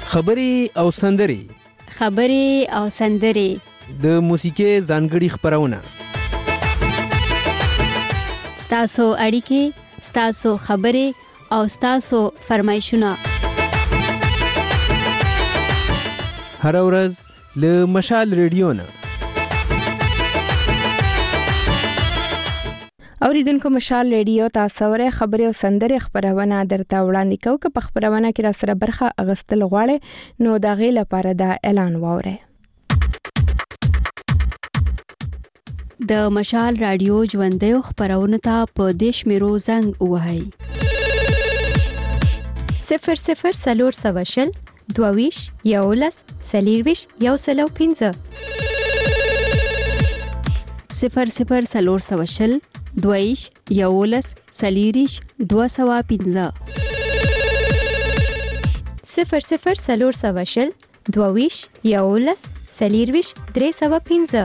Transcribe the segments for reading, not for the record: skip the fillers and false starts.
خبرې او سندرې د موسیقۍ ځانګړي خپرونه ستاسو اړیکې، ستاسو خبرې او ستاسو فرمایشونه هر ورځ له مشال ریډیو نه. اوریدونکو مشال ریډیو تاسو ورې خبرې او سندرې خبرونه درته وړاندې کوو. که په خبرونه کې را سره برخه اغستل غواړئ نو دا غي لپاره دا اعلان واورئ. د مشال رادیو ژوندۍ خبرونه ته په دیش میرو زنګ وهاي 00 22 یولس سلیرویش یو سلو 15 00 22 یولس سلیریش 215 00 22 یولس سلیرویش 315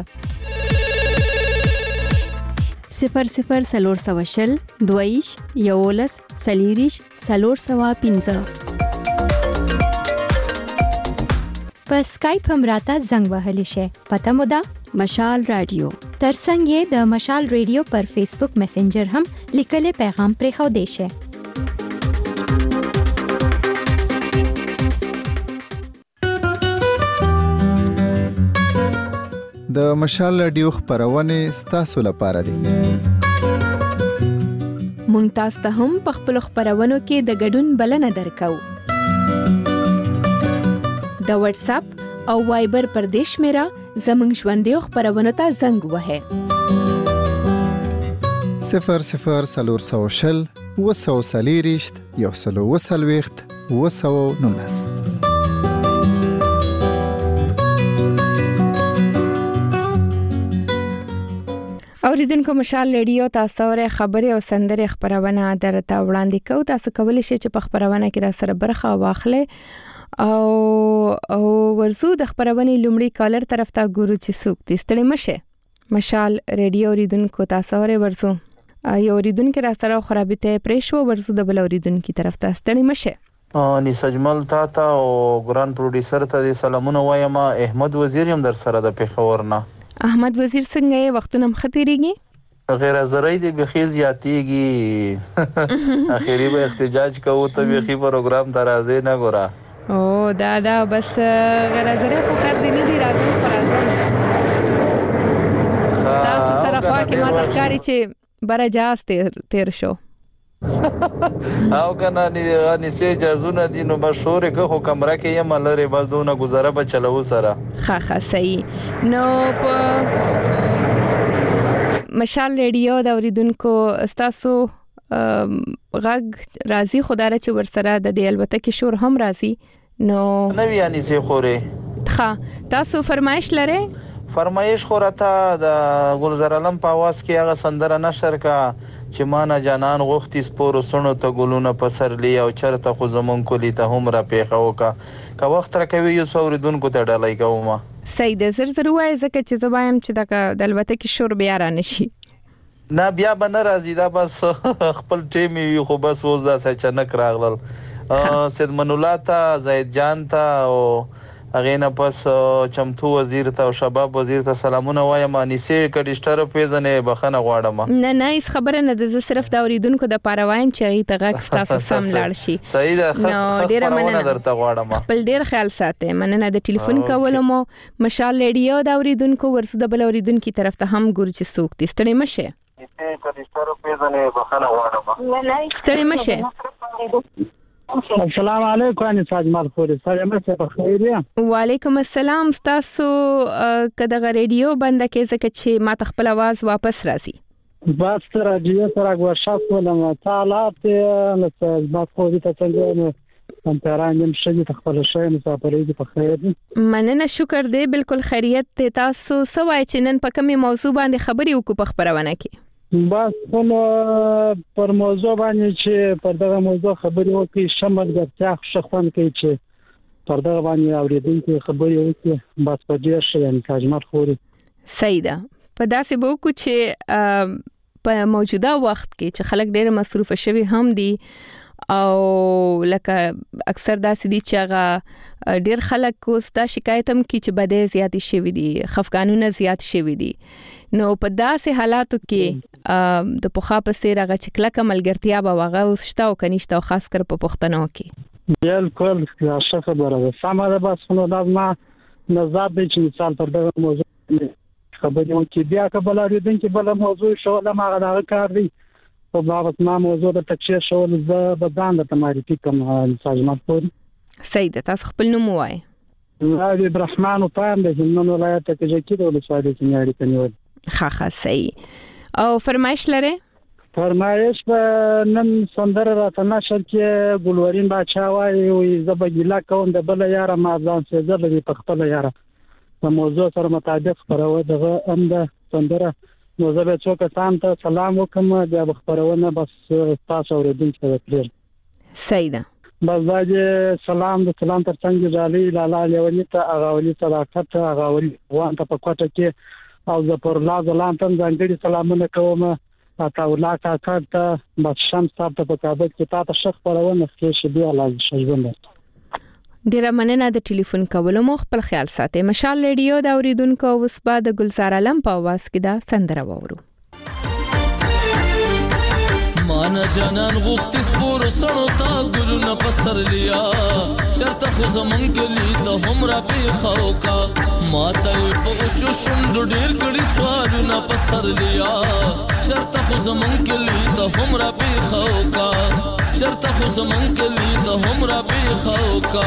00 22 یولس سلیریش 415 په اسکایپ هم راته زنګ وهلی شي. پته مو ده مشال رادیو. ترڅنګ یې د مشال ریډیو پر فیسبوک میسنجر هم لیکلي پیغام پرې خو دی شي. د مشال رادیو خبرونه ستاسو لپاره دي. مونږ تاسو ته هم په خپل خبرونو کې د ګډون بلنه درکو. د واتس اپ او وایبر پر دیش میرا زمنګ ژوندۍ خبرونه ته زنګ وهه 00 وسوسلیریشت یو سلو وسلويخت وسو نونس. اوریدونکو مشال ریډیو تاسو ورې خبرې او سندرې خبرونه درته وړاندې کوو. تاسو کولی شئ چې په خبرونه کې را سره برخه واخلئ او ورزو د خبرونه لومړی کالر طرف ته ګورو چې څوک دي. ستړي مشه. مشال ریډیو اوریدونکو تاسو ورې ورزو یو اوریدونکو را سره خرابته پریشو ورزو د بل اوریدونکو طرف ته ستړي مشه. ني سجمل تا او ګران پروډوسر ته سلامونه وایم. احمد وزیر هم در سره د پیښور نه. احمد وزیر څنګه یې وختونه مختيريږي؟ غیر زری دی بخیز یاتیږي. اخیری به احتجاج کوو ته بخی پروګرام درازه نه ګورا. او دا بس غیر زری خو خیر دی نه دی راځم فرازم. تاسو سره خوا کې ما تخکاری چې برجاز تیر شو. او کنه ني سي اجازه دي نو مشهور که خو کمره کې یم لره بس دونه گزاره به چلو سره. خا صحیح. نو په مشال ریډیو دا اوریدونکو تاسو غږ راځي خدای چې ورسره د دې البته کې شور هم راځي. نو نو یعنی سي خوره ښه تاسو فرمایش لره؟ فرمایش خورته د ګلزار علم په आवाज کې هغه سندره نشر کا چې مانا جانان غوختي سپورو سونو ته ګلونه پسرلی او چرته خو زمون کولی ته هم را پیښو کا وخت راکوي یو څوریدونکو ته ډالای کوم. صحیح ده. زر وای زکه چې زبایم چې د البته کې شور بیا را نشي. نه بیا به ناراضي دا بس خپل ټیم وي خو بس اوس دا چنک راغلل. سید منولا ته زید جان ته او اغینا پس چمتو وزیر ته او شباب وزیر ته سلامونه وایم. انیسه کډیشټر پیژنې بخنه غواړم. نه هیڅ خبره نه ده. زه صرف دا اوریدونکو د پاره وایم چې ته غږ تاسو سم لاړ شي. صحیح ده. نو ډیره مننه درته غواړم. خپل ډیر خیال ساتئ. مننه د ټلیفون کولو مو. مشال ریډیو دا اوریدونکو ورسره د بل اوریدونکو طرف ته هم ګور چې څوک دي. ستړي مشه. کډیشټر پیژنې بخنه غواړم. ستړي مشه. السلام علیکم ان ساجمال خوري سلام ته په خیر یم. وعلیکم السلام. تاسو کده ریډیو بند کې زکه چې ما خپل आवाज واپس راځي. بس رادیو سره ورشاف ولم تعالات ما خو دې ته څنګه هم ترانم شې ته خپل شې مسافرې دې په خیر دي. مننه شکر دې بالکل خیریت ته. تاسو سوای چې نن په کومه موضوع باندې خبرې وکړو په خبرونه کې؟ بس پر موضوع باندې چې پر دغه موضوع خبرې وکړي شمل ګرځا خوشخوان کوي چې پر دغه باندې اوریدونکو خبرې وکړي. بس په دې شي ان کاجمات خوري. صحیح ده. په داسې بوکو چې په موجوده وخت کې چې خلک ډېر مصروف شوي هم دي او لکه اکثر داسې دي چې هغه ډیر خلک اوس دا شکایت هم کوي چې بدې زیاتې شوي دي، خفګانونه زیات شوي دي. نو په داسې حالاتو کې د پخوا په څیر هغه چې کلکه ملګرتیا به هغه اوس شته او که نشته، او خاص کر په پښتنو کې؟ بالکل ښه خبره ده، سمه ده. بس نو دا زما نظر دی چې مثال پر دغه موضوع خبرې وکړي. بیا که بل اورېدونکي بله موضوع شول، هماغه د هغه کار دی. خو بابت ما موضوع د تکشیر شول، زه به ځان درته معرفي کړم ساجمات پورې. صحیح ده، تاسو خپل نوم ووایئ. عبد الرحمن وپایم د هلمند ولایت کجکي د ولسوالۍ کې مې اړیکه نیولې. ښه صحیح. او فرمایش لرئ؟ فرمایش به نن سندره راته نشر کې ګلورین باچا وایي زه به ګیله کوم د بله یاره ما ځان سېزلی په خپله یاره. د موضوع سره مطابق خپروه دغه هم د سندره. نو زه به څو کسانو ته سلام وکړم، بیا به خپرونه بس تاسو اورېدونکي ته پرېږدم. صحیح ده. بس دا چې سلام د سلام تر څنګ جالي لالا لیونی ته، هغه ولي صداقت ته، هغه ولي افغان ته په کوټه کې، او زه پر لا ځلان ته ځانګړي سلامونه کوم عطاالله کاکا ته، بس شمس صاحب ته په کابل کې. تا ته ښه خپرونه ښې شي، بیا لا ژوند درته. ډیره مننه د ټلیفون کولو مو. خپل خیال ساتئ. مشال ریډیو د اوریدونکو اوس به د گلزار علم په आवाज کې دا سندره وورو. مانا جانان غوخت سپور سړو تا ګلونه پسر لیا، چرته خو زمون کلی ته همرا پیخاو کا، ماته په اوچو شوند ډیر کړي سوالونه پسر لیا، چرته خو زمون کلی ته همرا پیخاو کا، چرته خو زمون کلی ته همرا پیخاو کا.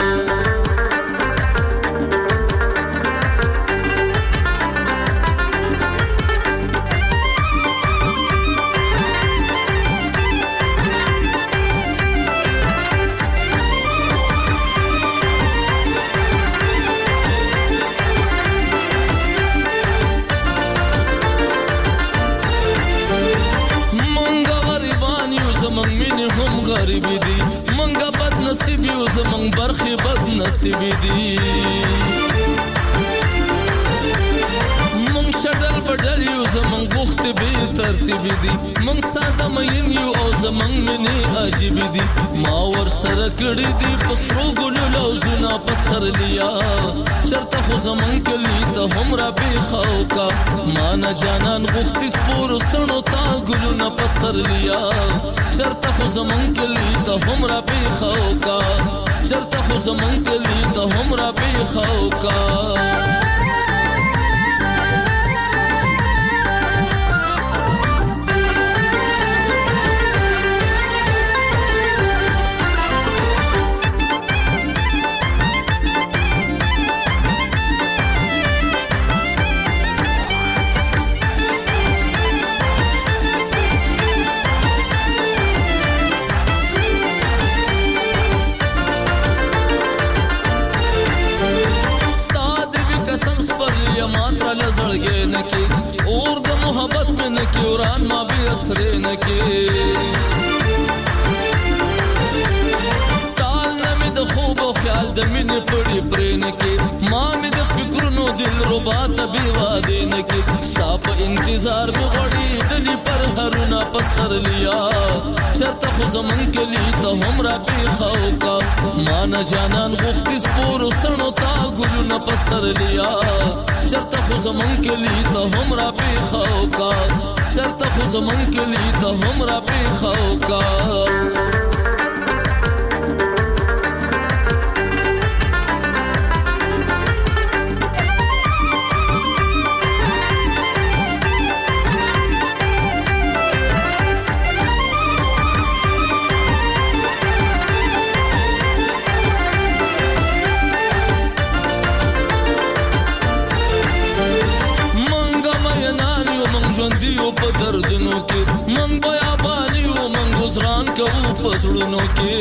غریبی دی منګه بد نصیب یو زمنګ برخه بد نصیب دی، منګ شډل بدل یو زمنګ وخت به ترتیب دی، منګ ساده مین یو او زمنګ منی عجیب دی، ما ور سره کړی دی پسرو ګلو لوزنا پسر لیا، چرته خو زمنګ کلی ته همرا پیخاو کا، مان جانان وخت سپور سنو تا ګلو نه پسر لیا، چرته خو زمون کلی ته همرا پیخاو کا، چرته خو زمون کلی ته همرا پیخاو کا. زړګې نکي اور د محبت مې نکي وران ما به اسرې نکي ټال مې د خوب او خیال د مینې پړې پرې نکي ما مې د فکرونو دل ربا ته بي واده نکي ستا په انتظار مې غړي دلی پر هرونه پسر لیا چرته خو زمون کلی ته همرا پیخاو کا مان جانان غوخت سپور سنو تا ګلونه پسر لیا چرته خو زمون کلی ته همرا پیخاو کا چرته خو زمون کلی ته همرا پیخاو کا ژوندیو په دردونو کې من بیابانیو من گزران کوو په زړونو کې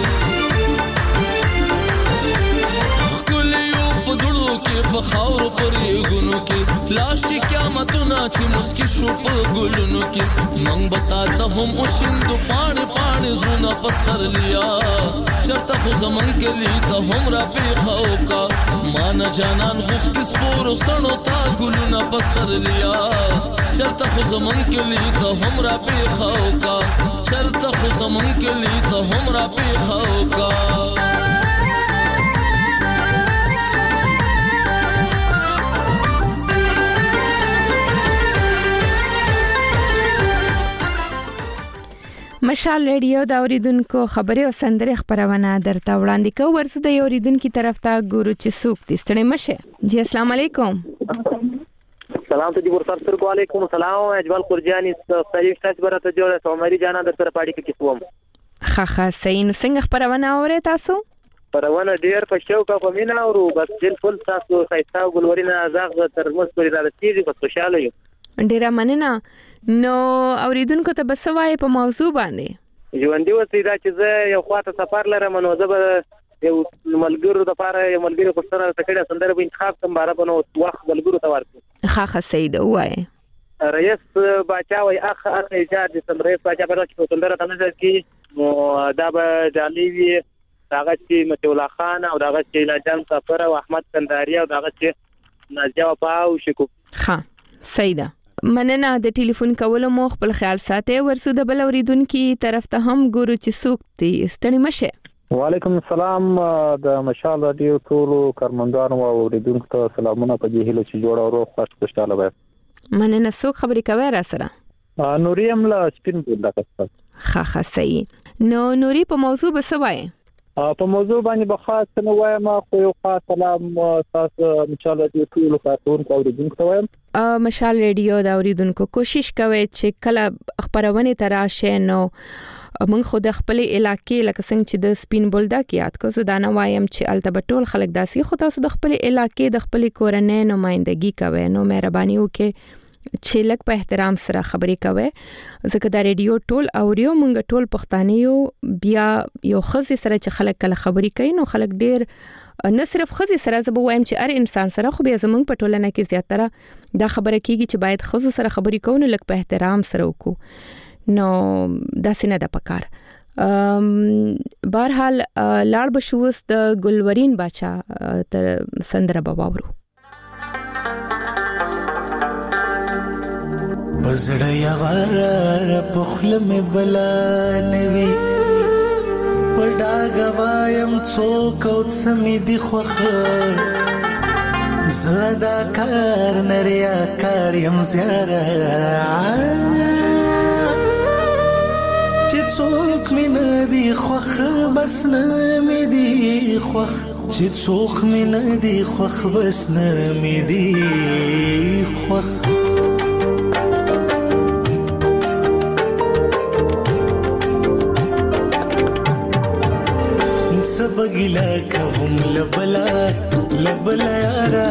ښکلیو په زړو کې په خاورو پر یېږونو کې لاشي قیامتونه چې مسکي شو په ګلونو کې من به تا ته هم وشیندو پاڼې پاڼې زړونه په سر لیا چرته خو زمون کلي ته هم را پیښو کا ما نه جانان غوښتې سپورو سڼو تا ګلونه په سر لیا چرته خو زمون کلی ته هم را پیښاو کا چرته خو زمون کلی ته هم را پیښو کا مشال ریډیو د اوریدونکو خبري او سندري خبرونه درته وړاندې کوي. ورسره د اوریدونکو طرف ته ګورو چې څوک دي. ستړي مشه. جی السلام علیکم. سلام ته دي ورسره سره علیکم السلام اجمل قرجانی صحیح تاسو برته جوړه سومری جانا در سره پاړی کې کوم. خخه سین څنګه خبرونه اوري تاسو؟ خبرونه ډیر په شو کا کومینا او بس جن فل تاسو سایتا ګلورینه ازاغ ترموز پرې راځي بس خوشاله یو. ډیره مننه. نو اوریدونکو ته بس وای په موضوع باندې ژوندۍ وسی دا چې زه یو خواته سفر لرم نو زه به یو ملګرو د پاره یو ملګری په سره تکړه سندره به انتخاب کوم بار په نو وخت ملګرو ته ورکړم. خاخه سید وای رئیس باچا وای اخ ایجاد سم رئیس باچا په راځي په سندره تنه کې نو دا به جالي وي داغه چې متي الله خان او داغه چې لاجان سفر او احمد کنداري او داغه چې نازیا پاو شکو. ها سیده مننه د ټلیفون کولو مو خپل خیال ساتي. ورسو د بل اوریدونکو طرف ته هم ګورو چې څوک دي. ستړي مشه. وعلیکم السلام د مشال رادیو ټول کارمندانو او اوریدونکو ته سلامونه په دې هیله چې جوړ او روغ خوشاله وي. مننه. څوک خبرې کوي را سره؟ نوریم لا سپین بوله تاسو. خاخه صحیح. نو نوري په موضوع بسوي په موضوع باندې بخاص نه وایم خو یو خاص سلام تاسو مشال رادیو ټول کارکونکو او اوریدونکو ته وایم. مشال ریډیو دا اوریدونکو کوشش کوي چې کله خبرونه تراشه نو موږ خو د خپل علاقې لکه څنګه چې د سپین بولدا کې یاد کو زه دا نه وایم چې التبټول خلک داسي خو تاسو د خپل علاقې د خپل کورنۍ نمائندګي کوي نو مهرباني وکړئ چې لک په احترام سره خبرې کوي ځکه دا ریډیو ټول اوريو مونږ ټول پښتانه یو بیا یو خزي سره چې خلک کله خبرې کوي نو خلک ډیر نه صرف خزي سره زه وایم چې هر انسان سره خو بیا زمونږ په ټولنه کې زیاتره دا خبره کیږي چې باید خزو سره خبرې کوو نو لک په احترام سره وکړو نو دا سینه د پکار بهرحال لاړ بشوس د ګلورین باچا تر سندره باورو بزړه یوار په خله مې بلا نوي پډا غوایم څوک او سمې دی خوخه زدا کار نریا کار یم زیاره چې څوک مې نه دی خوخه بس نه مې دی خوخ چې څوک مې نه دی خوخ بس نه مې دی خوخ سبګلا کوم لبلا یارا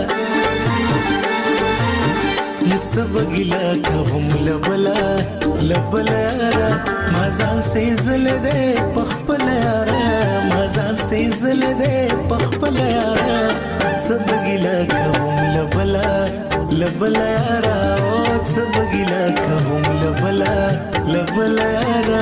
سبګلا کوم لبلا یارا مازان سي زل دې پخپل یارا مازان سي زل دې پخپل یارا سبګلا کوم لبلا یارا او سبګلا کوم لبلا یارا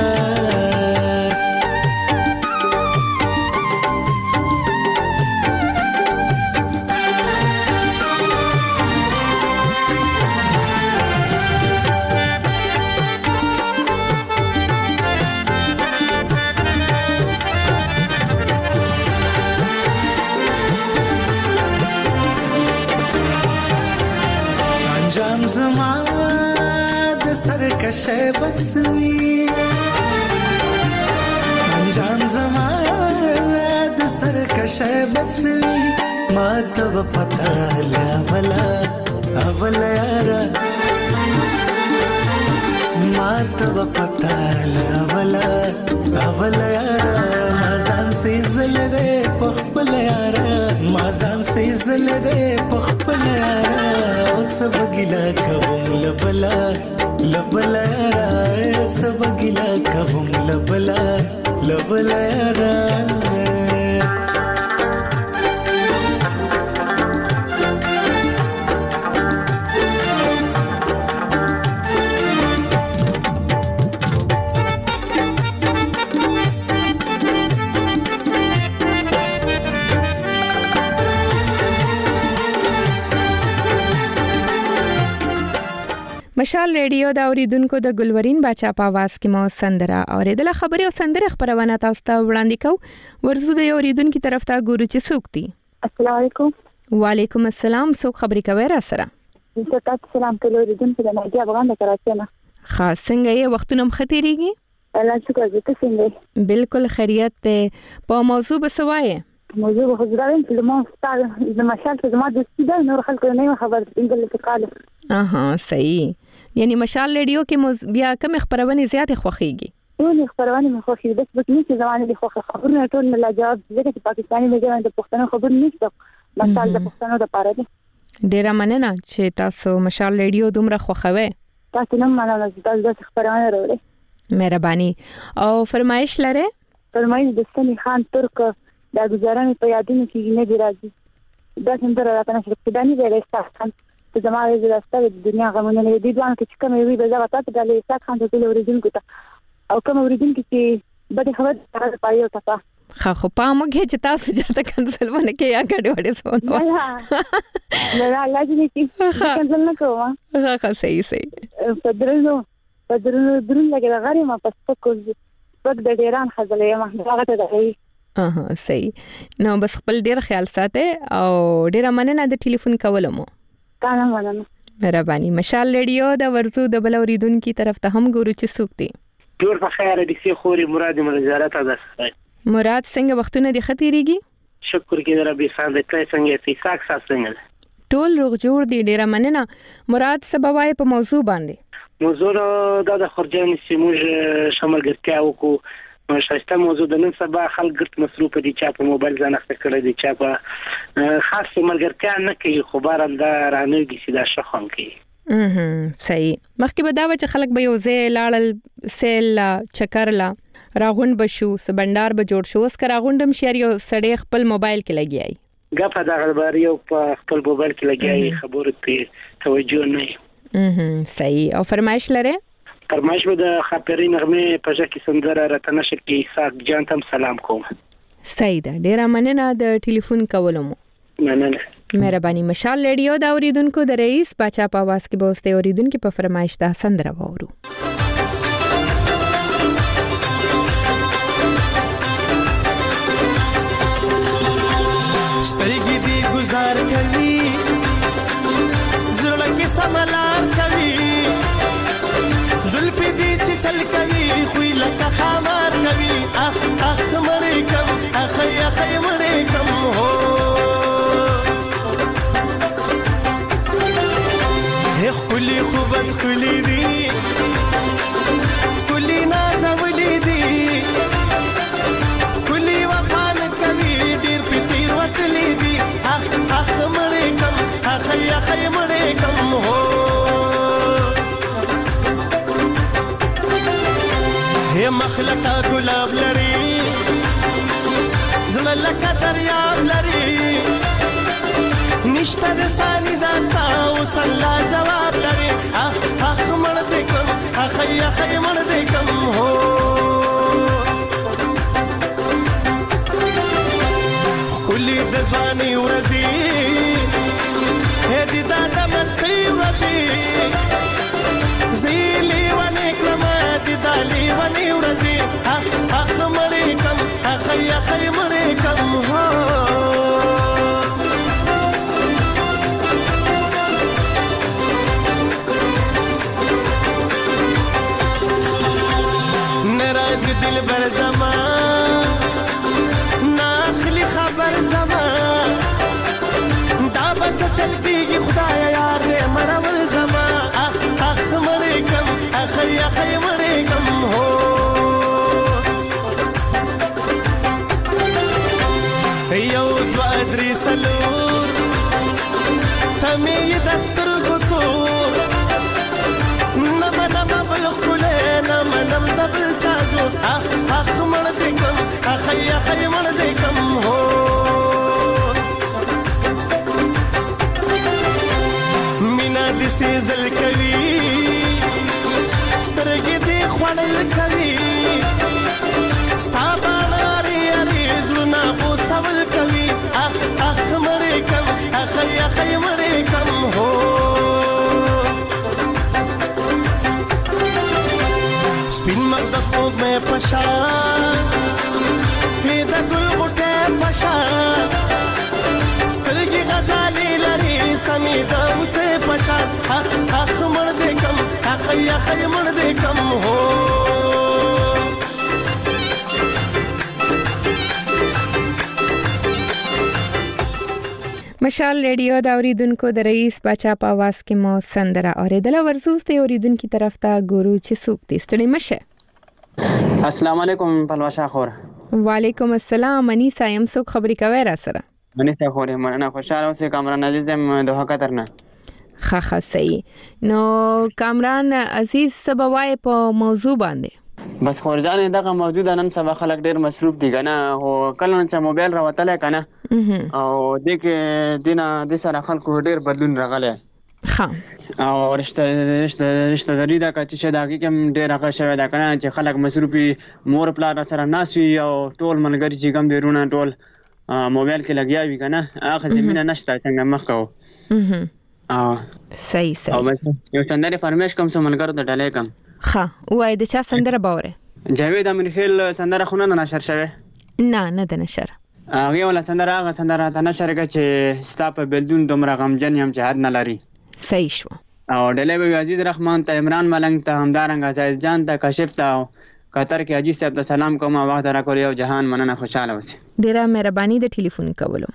زمان د سرکشه بڅوي انجام زمان د سرکشه بڅوي ما ته پتا لا ولا یارا ما ته پتا لا ولا یارا مازان سي زل دې پخپل یارا مازان سي زل دې پخپل یارا سبګلا کوم لبلا یارا سبګلا کوم لبلا یارا مشال ریډیو دا اوریدونکو د ګلورین باچا په आवाज کې مو سندره اوریدله. خبري او سندره خبرونه تاسو ته وړاندې کو. ورزو د اوریدونکو طرف ته ګورو چې څوک دي. السلام علیکم. وعلیکم السلام. څوک خبري کوي را سره؟ زه تاسو سلام ته اوریدونکو د نادي افغان د کراچۍ نه. خاص څنګه یې وختونه مختيريږي؟ الله شکر دې ته څنګه؟ بالکل خیریت ته. په موضوع بسوایه موضوع خو زراوین چې ما ستاره د مشال څخه ما د سیده نور خلکو نه خبر انګل څه قاله. اها صحیح. یعنی مشال ریډیو کې بیا کوم خبرونه زیات خوخيږي؟ ټول خبرونه مې خوخي بس نه چې زمانه دي خوخه خبرونه ټول نه لاجواب ځکه چې پاکستاني میډیا د پښتنو خبر نشته. مشال د پښتنو د پاره دي. ډیره مننه چې تاسو مشال ریډیو دومره خوخوي. تاسو نن مننه چې تاسو د خبرونه راوړئ. مهرباني. او فرمایش لره؟ فرمایش د سنی خان ترک دا گزارنه په یادونه کې نه دی راځي. دا څنګه راته نشي کېدانی دی راستان ته زموږ د راستۍ د دنیا غمونه نه دي ځان کې کوم وی به زغه تاسو د لیسات خان ته اوریدونکو ته او کوم اوریدونکو چې بده خبر سره پایو تاسو خو پامږه چې تاسو چرته کنسل ونه کې یا کډ وړې سونو نه لازم چې کنسل نه کوم. ها صحیح پدرنو درن لګره غری ما پس کو پک د ډیران خزلې ما هغه ته دی. صحیح. نو بس خپل ډیر خیال ساته او ډیر مننه د ټلیفون کولو مو. تاسو مننه. مهرباني. مشال ریډیو د ورزو د بل اوریدونکو طرف ته هم ګورو چې څوک دي. ډیر په خیر دي سي خوري مراد منزارت ده. مراد څنګه وختونه دي خطرېږي؟ شکر کې ربي ساند کله څنګه چې ساک څنګه ټول روغ جوړ دي. ډیر مننه. مراد سبوای په موضوع باندې. موضوع د خرجان سیموج شامل ګرځیا وکړو. شایسته موضوع د نن سبا خلک ګرت مصروف دي چې په موبایل ځان اخته کړی دي چې په خاص ملګرتیا نه کوي خو بارم دا رانهږي چې دا شخون کوي. صحیح. مخکې به دا چې خلک به یو ځای لاړل سیل چکر لا راغون بشو سبندار به جوړ شو. اوس که راغوندم شهر یو سړی خپل موبایل کې لګیای ګپه دا غلبار یو په خپل موبایل کې لګیای خبرو ته توجه نه. صحیح. او فرمایش لره؟ فرمایش به د خاطري نغمه په ځکه سندره راته نشه کې ساک جان تم سلام کوم. صحیح ده. ډیر مننه د ټلیفون کولو مو. مننه. مهرباني. مشال ریډیو دا اوریدونکو د رئیس باچا په आवाज کې به اوسته اوریدونکو په فرمایش دا سندره وورو. سترګې دې گزار کوي زړه کې سملار کوي زلفی دی چې چل کوي خوی لکه خامار کوي اخ مړې کم اخ مړې کم هو هیخ کلی خو بس کلی دی کلی نازولی دی کلی وفان کوي ډیر پتیر وتلی دی اخ مړې کم اخ مړې کم هو هي مخلقه ګلاب لري زملکه دریاب لري نشته د سالي داستا او سلا جواب لري اخ مړ دې کوم اخ مړ دې کوم هو کلی د ځواني ورځي هدي دا د مستی ورځي زیلی ونی کلمات دالی ونی ورزی اخ مړې کم اخ مړې کم هو نراز دل بر زمان ناخلی خبر زمان دا بس چل کیږي خدایا یار مرول زمان اخ مړې کم اخ مړې کم هو یو دوا درې سلور تمې دستر ګوتو نم بل خله نم دبل چازو اخ مړ دې کم اخ مړ دې کم هو مینا دې سیزل کوي سترګې دې خوړل کوي ستا باندې زونه خو سوال کوي اخ مړې کم اخ مړې کم هو می دم سے پشان اخ مړ دې کم اخ مړ دې کم هو مشال ریډیو دا اوریدونکو د رئیس باچا په आवाज کې مو سندره اوریدله ورزوس ته اوریدونکو طرف ته ګورو چې څوک دې ستړي مشه. السلام علیکم پلواشا خور. وعلیکم السلام. انیسا یم څوک خبرې کوي را سره؟ انیسا خور مننه خوشاله اوسې کامران عزیز یم دوه قطرنه. خا صحیح. نو کامران عزیز سبوای په موضوع باندې بس خورجان دغه موجوده نن سبا خلک ډیر مصروف دي کنه او کله چې موبایل راوتل کنه او دغه دینه د سره خلکو ډیر بدلون راغلی ها او رشتہ داری دا کچې شه دغه کوم ډیر هغه شوی دا کنه چې خلک مصروفي مور پلار سره ناسوي او ټول منګری چې کوم بیرونه ټول موبایل کې لګیا وي کنه هغه زمينه نشته څنګه مخ کو صحیح او یو څنګه فرمیش کوم سمنګر د ډالې کم ها وای د چا سندره باوره جاوید امرخیل سندره خونه نه نشر شوه نه د نشر هغه ولا سندره ته نشر کې چې ستاپ بلدون دومره غمجن یم چې حد نه لري. صحیح شو. او ډلې عزیز رحمان ته عمران ملنګ ته همدارنګ زید جان ته کاشف ته قطر کې حاجی صاحب ته سلام کوم وخت را کوي او جهان مننه خوشاله اوسئ. ډیره مهرباني د ټلیفون کولو.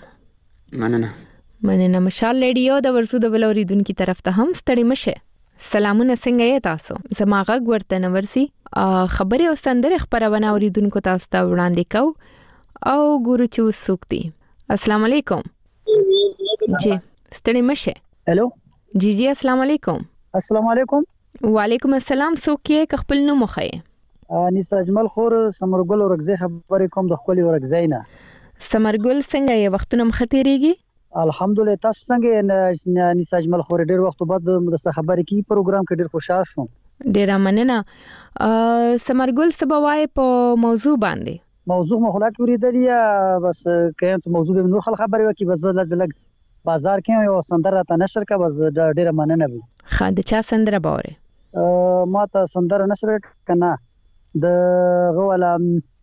مننه. مشال ریډیو د ورسو د بلوریدونکو طرف ته هم ستړي مشه. سلامونه څنګه یې تاسو؟ زما غږ ورته نورسي خبرې او سندره خبرونه اوریدونکو تاسو ته وړاندې کو او ګورو چې وسوک دي. السلام علیکم. جی ستړي مشه. هلو جی السلام علیکم. السلام علیکم. وعلیکم السلام. څوک یې خپل نوم وخی؟ انیسا اجمل خور سمرګل ورغزي خبرې کوم د خپل ورغزي نه. سمرګل څنګه یې وختونه مختيريږي؟ الحمدلله تاسو څنګه انیسا اجمل خور ډیر وخت بعد د خبرې کی پروګرام کې ډیر خوشاله شوم. ډیر مننه. سمرګل سبوای په موضوع باندې موضوع مخالفت ورېدلې بس کله موضوع به نور خلک خبرې وکي بس لږ بازار کې یو سندره ته نشر کا بس ډیر مننه به. خاله چا سندره باوره؟ ما ته سندره نشر کنه د غواله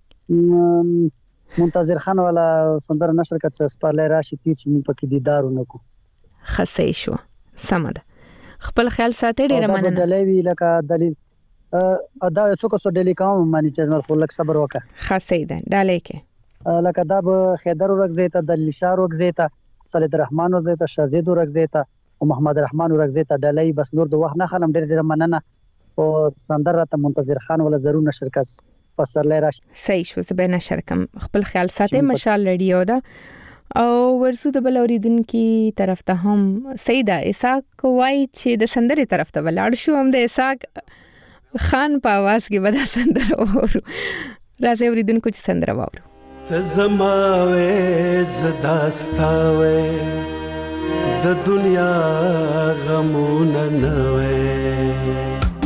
منتظر خان ولا سندره نشر کړه سپارلې راشي پیچ مون پکې دیدار ونکو. خسې شو. سمده. خپل خیال ساتي ډیر مننه. دلیل لکه دلیل ادا څوک څو دلی کوم مانی چې خپل لک صبر وکړه. خسې ده ډالې کې لکه دا به خیدر ورغزیته د لشار ورغزیته صالح الرحمن ورغزیته شازید ورغزیته او محمد الرحمن ورغزیته ډالې بس نور د وخت نه خلم ډیر مننه او سندره ته منتظر خان ولا ضرور نشر کړه. پسرلې راش. صحیح شو زبې نشر کم خپل خیال ساتي مشال ریډیو دا او ورسو د بلوریدونکو طرف ته هم سیدا اساق وای چې د سندري طرف ته ولاړ شو هم د اساق خان په आवाज کې ودا سندره وورو. راځي اوریدونکو چې سندره وورو. تزماوي زداستاوي د دنیا غمونه نوي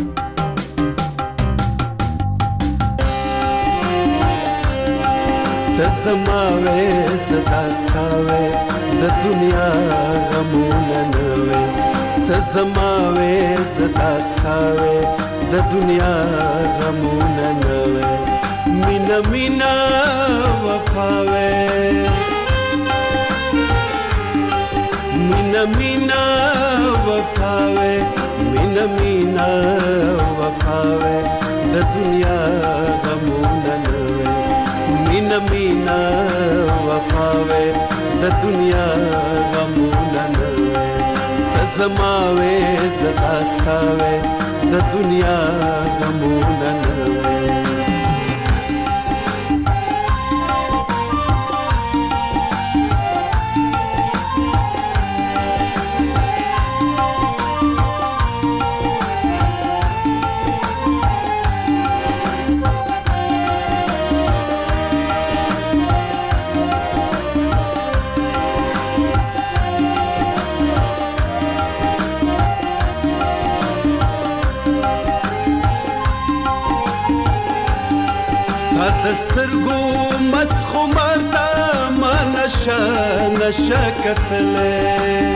تزماوي زداستاوي د دنیا غمونه نوي تزماوي زداستاوي د دنیا غمونه نوي مینا مینا وفاوي مینا مینا وفاوي مینا مینا وفاوي د دنیا غمونه نوي مینا مینا وفاوي د دنیا غمونه نوي تزماوي زداستاوي د دنیا غمونه نوي دسترګو مسخو مردا ما نشه کتلې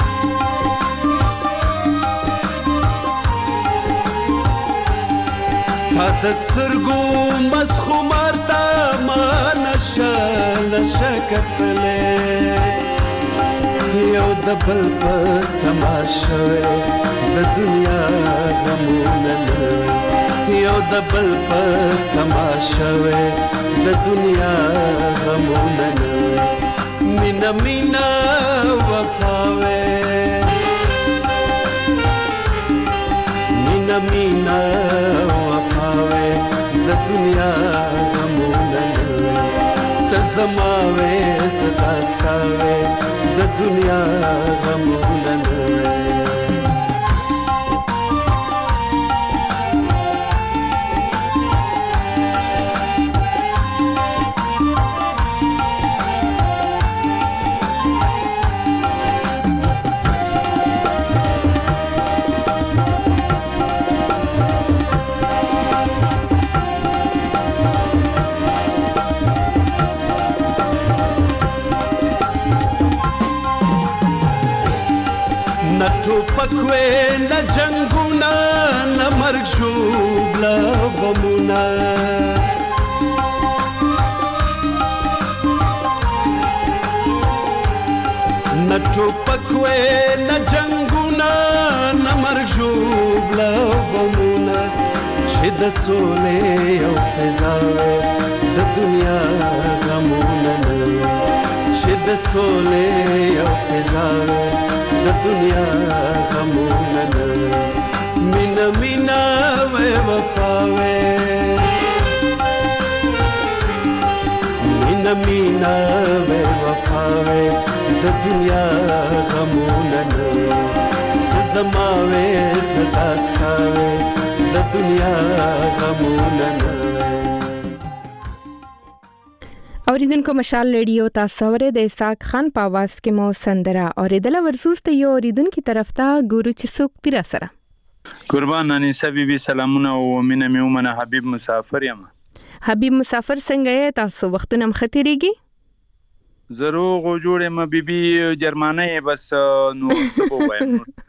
ستا دسترګو مسخو مردا ما نشه کتلې یو د بل په تماشه د دنیا غمونه یو د بل په تماشه د دنیا غمونه مینا مینا وفاوه مینا مینا وفاوه د دنیا غمونه تزماوه ستاستاوه د دنیا غمونه ټوپکوي نه جنگونه نه مرګ شوبله بمونه نه ټوپکوي نه جنگونه نه مرګ شوبله بمونه چې د سولې او فضا د دنیا غمونه چې د سولې او فضا د دنیا غمونه مینا مینا وې وفاوې مینا مینا وې وفاوې د دنیا غمونه زما وې ستاستاوې د دنیا غمونه اوریدونکو مشال ریډیو تاسو ورته د اسحاق خان په आवाज کې مو سندره اوریدل ورسوسته یو اوریدونکو طرف ته ګورو چې څوک تیر سره قربان انیسه بیبي سلامونه او مینه مې ومنه حبیب مسافر یم حبیب مسافر څنګه یې تاسو وختونه مختيريږي زروغ جوړې م بیبي جرمانه بس نو څه وایم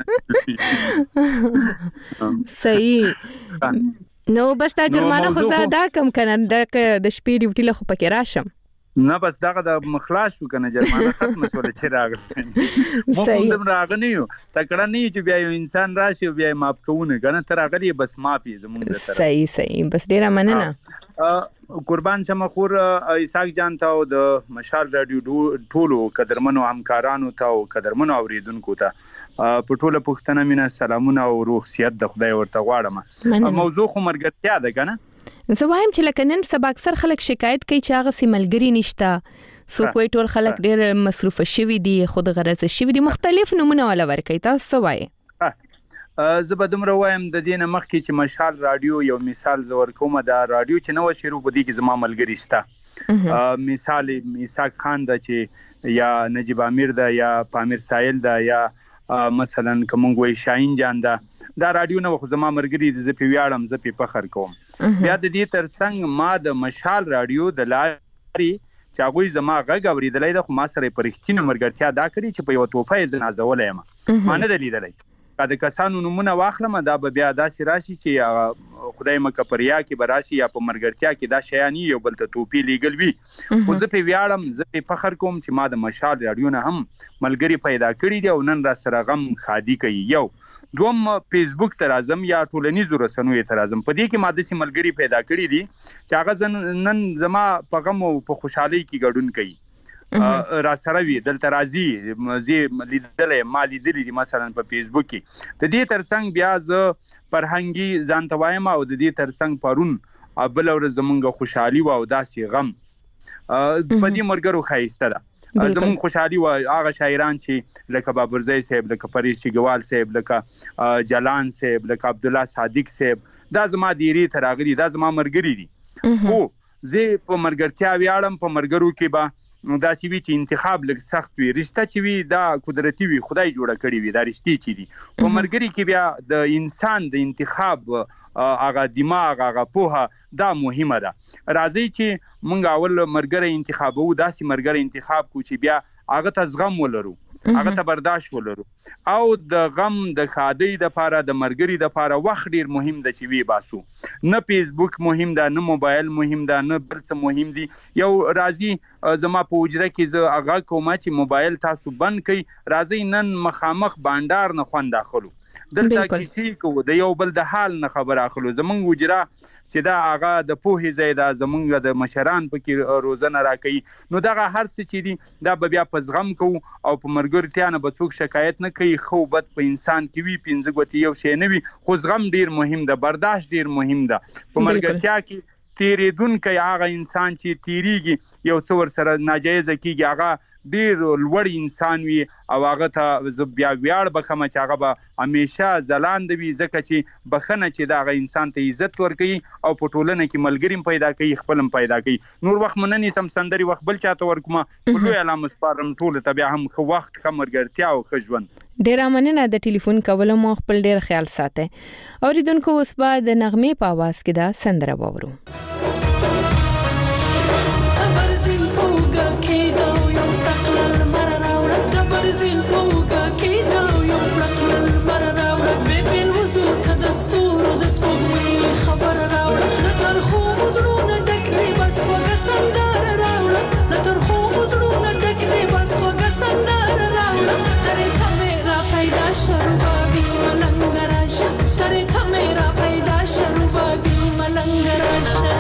صحیح نو بس تا جرمانه خو زاده کم کنه د شپې ډیوټي له خو پکې راشم نه بس دغه د مخلاص شو کنه جرمانه ختم شول چې راغلی مو کوم راغلی یو تکړه نه چې بیا یو انسان راشي بیا معاف کوونه کنه تر راغلی بس معافي زمونږ سره صحیح بس ډیره مننه قربان سمخور اسحاق جان ته او د مشال رادیو ټولو قدرمنو همکارانو ته او قدرمنو اوریدونکو ته په ټوله پښتنه مینا سلامونه او روح صحت د خدای ورته غواړم موضوع خو مرګتیا ده کنه زه وایم چې لکه نن سبا اکثر خلک شکایت کوي چې هغه سیملګری نشته سو کوئی ټول خلک ډېر مصروف شوي دي خود غرض شوي دي مختلف نمونه ولا ورکي تاسو وایي زه به دومره وایم د دې نه مخکې چې مشال رادیو یو مثال زور کومه دا رادیو چې نو شروع بدی کې زما ملګری شته مثال اسحاق خان دا چې یا نجیب امیر دا یا پامیر سایل دا یا مثلا کوم وای شاهین جان دا رادیو نو خو زما مرګری د زپی ویاړم زپی فخر کوم بیا د دې ترڅنګ ما د مشال رادیو د لاري چاغوي زما غږ اوریدلای د خو ما سره پرختینه مرګرتیا دا کړی چې په یو توفه زنازولې ما نه دلیدلای کله کسانو نمونه واخلم دا به بیا داسې راشي چې خدای مکه پریا کې براشي یا په مرګرتیا کې دا شیانی یو بل ته توپی لیګل وی خو زه په ویاړم زه په فخر کوم چې ما د مشال رادیو نه هم ملګری پیدا کړی دی او نن را سره غم خادي کوي یو دوم فیسبوک تر اعظم یا ټولنیزو رسنیو تر اعظم په دې کې ما د سي ملګری پیدا کړی دي چې هغه نن زما په غم او په خوشحالي کې ګډون کوي را سره وی دلته راځي زی لیدلې ما لیدلې دي مثلا په فیسبوک کې د دې ترڅنګ بیا ز فرهنګي ځان توایم او د دې ترڅنګ پرون بل ور زمونږ خوشحالي او داسي غم په دې مرګرو خایسته ده زمون خوشحالي او هغه شاعران چې لکه بابرزی صاحب لکه پریشي ګوال صاحب لکه جلان صاحب لکه عبد الله صادق صاحب دا زما دیری تراغلی دا زما مرګری دي خو زه په مرګرتیا ویاړم په مرګرو کې با دا سی وی چې انتخاب لږ سخت وي رښتا چې وی دا قدرتي وي خدای جوړه کړی وي دا رښتې چې دي په مرګري کې بیا د انسان د انتخاب هغه دماغ هغه پوهه دا مهمه ده راځي چې مونږ اول مرګره انتخابو داسې مرګره انتخاب کو چې بیا هغه ته زغم ولرو هغه ته برداشت ولرو او د غم د خادي د لپاره د مرګري د لپاره وخت ډیر مهم ده چې وی باسو نه فیسبوک مهم ده نه موبایل مهم ده نه بل څه مهم دي یو راځي زما په وجره کې زه هغه کوم چې موبایل تاسو بند کړئ راځي نن مخامخ بانډار نه خوند اخلو دلته کیسې کو د یو بل د حال نه خبر اخلو زمونږ وجره چې دا هغه د پوهې ځای دا زمونږ د مشران پکې روزنه راکړي نو دغه هر څه چې دي دا به بیا په زغم کوو او په مرګرتیا نه به څوک شکایت نه کوي خو بد په انسان کې وي پنځه ګوتې یو شی نه وي خو زغم ډیر مهم ده برداشت ډیر مهم ده په مرګرتیا کې تیریدونکی هغه انسان چې تیریږي یو څه ورسره ناجایز کیږي هغه ډیر لوړ انسان وي او هغه ته بیا ویاړ بخمه چې هغه به همیشه ځلاند وي ځکه چې بخنه چې دا انسان ته عزت ورکوي او په ټولنه کې ملګریم پیدا کوي خپلم پیدا کوي نور وخت منني سم سندري وخت بل چاته ورکوم په لوی علامه سپارم ټول ته بیا هم خو وخت خمرګرتیا او خجوند ډیر مننه د ټلیفون کولو مو خپل ډیر خیال ساتئ اوریدونکو اوس بعد د نغمې په आवाज کې دا سندره وورو زين فوقه كده ويوم رقل المرة وبيبي الوزو تدستور ودسبوي خبر راولا لا ترخو وزلونا دكني بس فوق سندار راولا لا ترخو وزلونا دكني بس فوق سندار راولا ترى كاميرا پیدا شروبابي ملنگراشا ترى كاميرا پیدا شروبابي ملنگراشا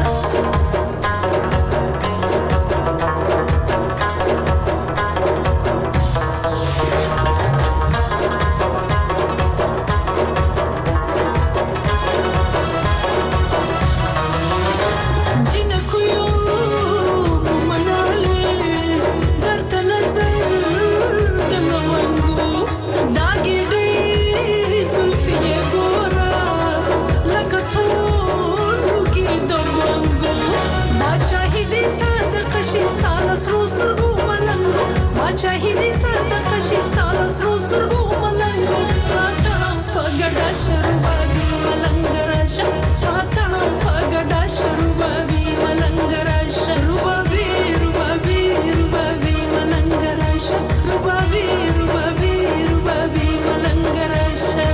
شاهدي صدق شي ستالس روسر بو ملنګو پاتم پګډا شروبابي ملنګراشا پاتم پګډا شروبابي ملنګراشا روبابي روبابي روبابي ملنګراشا روبابي روبابي روبابي ملنګراشا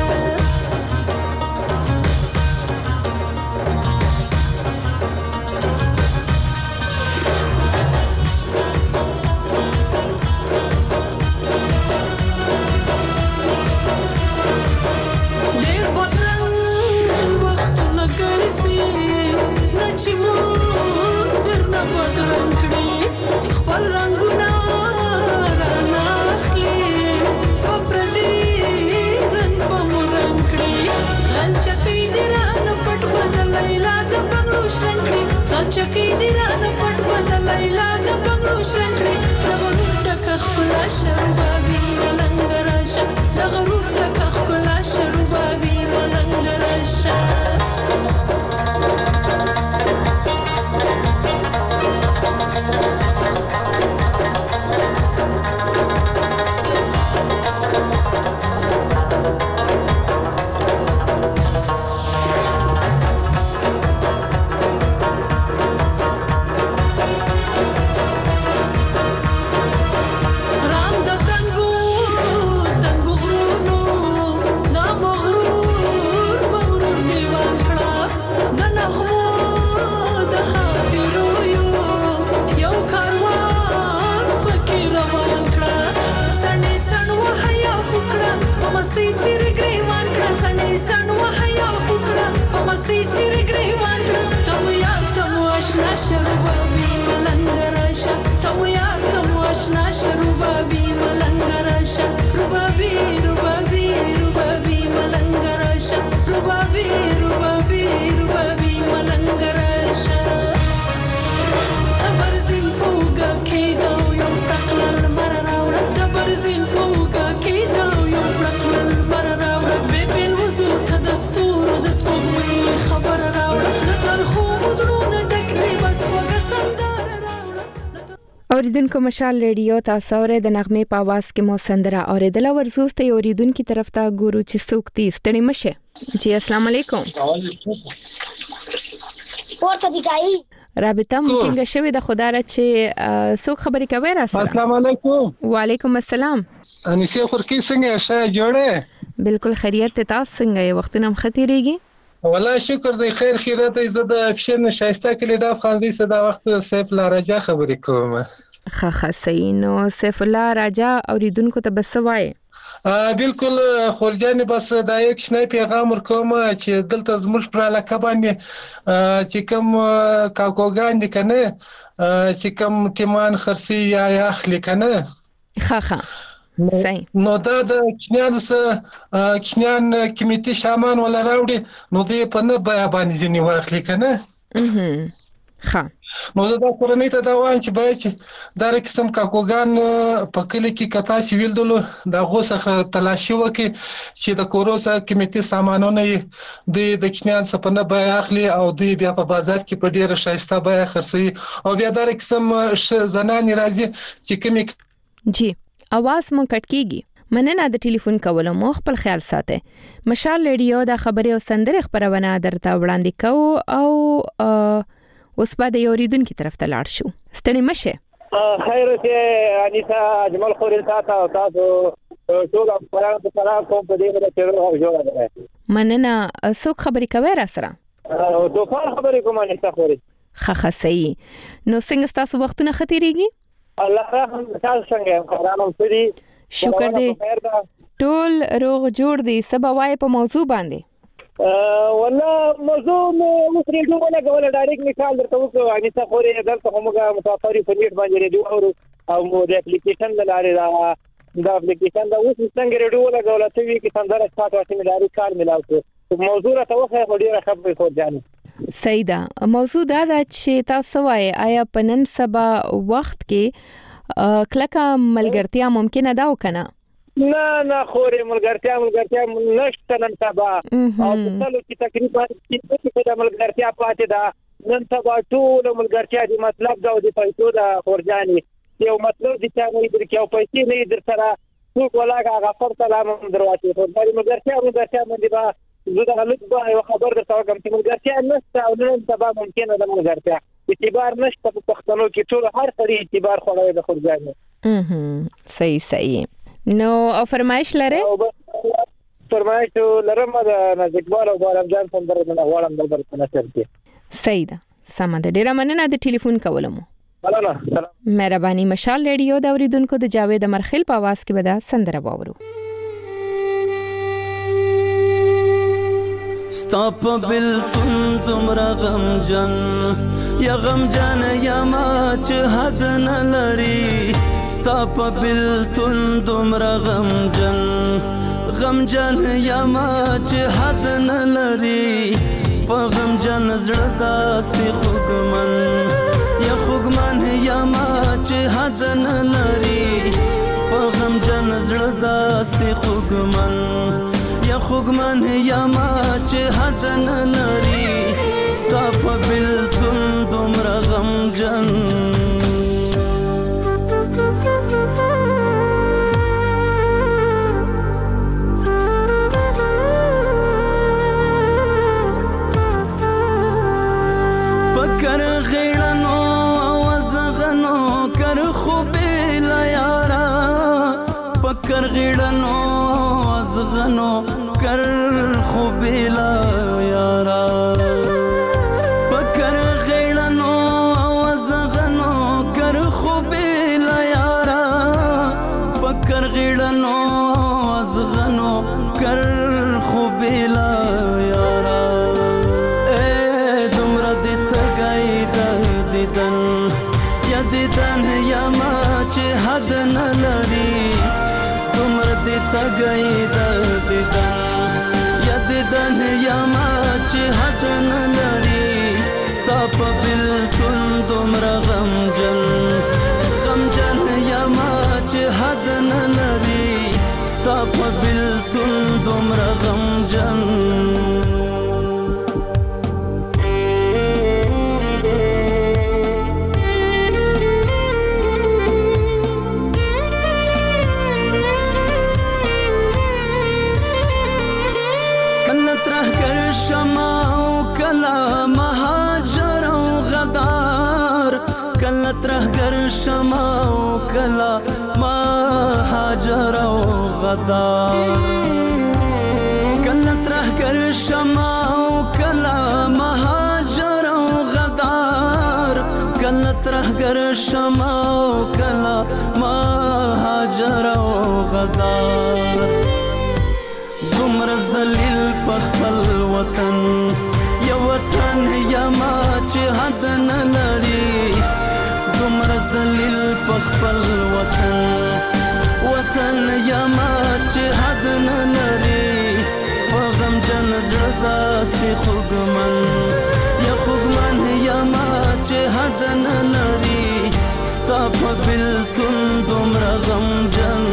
چکی دی رانه پټ بدلای لا د بنگلو شرنګړي د غرور ټکه خلا شروبابي ملنګراشا د غرور ټکه خلا شروبابي ملنګراشا اوریدونکو مشال ریډیو تاسو اورئ د نغمې په आवाज کې مو سندره اوریدل ورزوست یو اوریدونکو طرف ته ګورو چې څوک دي ستړي مشه جی السلام علیکم ورته دی ګای رابطه مونږه شوې د خدای چې څوک خبرې کوي را سره. السلام علیکم. وعلیکم السلام. انیسه خورکی څنګه ښه جوړه؟ بالکل خیریت ته. تاسو څنګه یې؟ وختونه مختیریږي؟ والله شکر دی خیر خیرات زه د افشن شایسته کلی د افغانزي صدا وخت سیف الله راجا خبرې کوم. خه صحیح. نو سیف الله راجا اوریدونکو ته بس وایي. بالکل خورجان بس دا یو کښنی پیغام ورکوم چې دلته زموږ پر علاقه باندې چې کوم کاکوګان دي کنه چې کوم تیمان خرسي یا اخلي کنه خه صحیح. نو دا د کښنیان کمیټې شامان ولا راوړي نو دې په نه بیا باندې ځنی واخلي کنه. ښه نو دا کورنۍ ته دا وایم چې باید چې دا قسم کاکوګان په کلی کې کتا چې ویلدلو دا غوسه تلاشي وکي چې د کوروسا کمیټې سامانونه د کښنیان سپنه بیا اخلي او دوی بیا په بازار کې په ډیره شایسته بیا خرڅي او بیا دا قسم زنان راځي چې کومي جی اواز مون کټ کیږي. مننه د ټلیفون کولو. مو خپل خیال ساتئ. مشال ریډیو د خبري او سندرې خبرونه درته وړاندې کوو او اوس به د اوریدونکو طرف ته لاړ شو. ستړي مشه. خیر ته انیسا اجمل خوري تاسو ټول خبرونه په سلام کوم په دې باندې چې روغ جوړه ده. مننه. څوک خبرې کوي را سره؟ دوه خبرې کوم انیسا خوري. خه صحیح. نو څنګه تاسو وختونه ختیریږي؟ الله رحم تاسو څنګه خبرانو سړي. شکر دې ټول روغ جوړ دي. سبا وای په موضوع باندې والله موضوع مو ریډیو ولا غوړ ډایرکټ مثال درته وکړو. انیسا خوري دلته همغه مسافرې په نیټ باندې ریډیو او مو د اپلیکیشن لاره دا اپلیکیشن دا اوس څنګه ریډیو ولا غوړ ته وی کې څنګه راځي تاسو مې لاري کار ملاو کو موضوع راته وخه ډیره خبرې خو ځاني. صحیح ده. موضوع دا چې تاسو وایي آیا پنن سبا وخت کې کلکه ملګرتیا ممکنه ده او کنه؟ نه خوري ملګرتیا نشته نن سبا او ټول چې تقریبا چې د ملګرتیا پاتې ده نن سبا ټول ملګرتیا د مطلب دا د پیسو د خورجاني یو مطلب د چا نه در کې او پیسې نه در سره ټول ولاګه غفر سلام درواتي خورجاني ملګرتیا باندې با زه د غلط به یو خبر درته کوم چې ملګرتیا نشته او نن سبا ممکنه ده ملګرتیا اعتبار نشته په پښتنو کې ټول هر څړي اعتبار خوړای د خورجاني. صحیح. نو او فرمایش لره؟ فرمایش لرم د نزدیکوال او بارم جان سندره نه غواړم د درته نشر کې. صحیح ده. سم ده. ډیره مننه د ټلیفون کولو مو. سلام. مهرباني. مشال ریډیو د اوریدونکو د جاوید مرخیل په आवाज کې ودا سندره واورو. ستاپ بلتون تمرا غمجن یا غمجن یا ما چې حد نه لري. ستاپ بلتون تمرا غمجن یا ما چې حد نه لري. په غمجن زړه داسې خوږمن یا ما چې حد نه لري. په غمجن زړه داسې خوږمن یا ما چې حد نه لري. ستا په بلتون دومره غمجن پکر غیړنو وزغنو کر خوبې لا یارا. پکر غیړنو وزغنو کر خوبیلا یارا. پکر غیړنو وزغنو کر خوبیلا یارا. پکر غیړنو وزغنو کر خوبیلا یارا. اے دومره دې تګای د دیدن یا دیدن یا ما چې حد نه لري. دومره دې تګای د دیدن دیدن یا ما چې حد نه لري. ستا په بلتون دومره غمجن یا ما چې حد نه لري. ستا په بلتون دومره غمجن شما او کلا مهاجر او غدا شمع کلا مهاجر او غدار کلا ترهګر شمع کلا مهاجر او غدار کلا ترهګر شمع کلا مهاجر او غدار دومره ذلیل په خپل وطن یا وطن یا ما چې حد نه لري دومره ذلیل په خپل وطن یا ما چې حد نه لري په غمجن زړه داسې خوږمن یا ما چې حد نه لري ستا په بېلتون دومره غمجن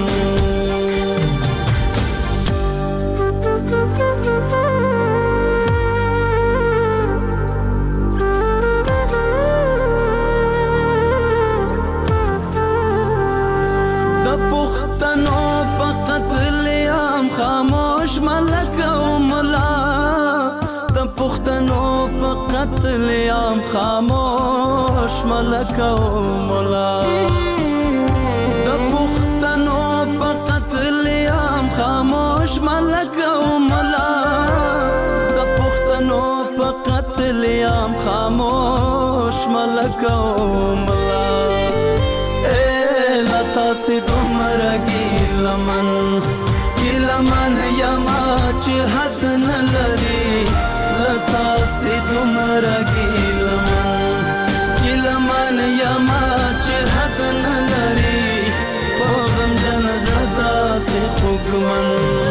خاموش ملک او ملا د پښتنو په قتل عام خاموش ملک او ملا د پښتنو په قتل عام خاموش ملک او ملا د پښتنو په قتل عام خاموش ملک او ملا اے لتا سي دومره ګیلمن ګیلمن یما چې حد نه لري لتا سي دومره ګیلمن یما چې حد نه لري په غمجن زړه داسې خوږمن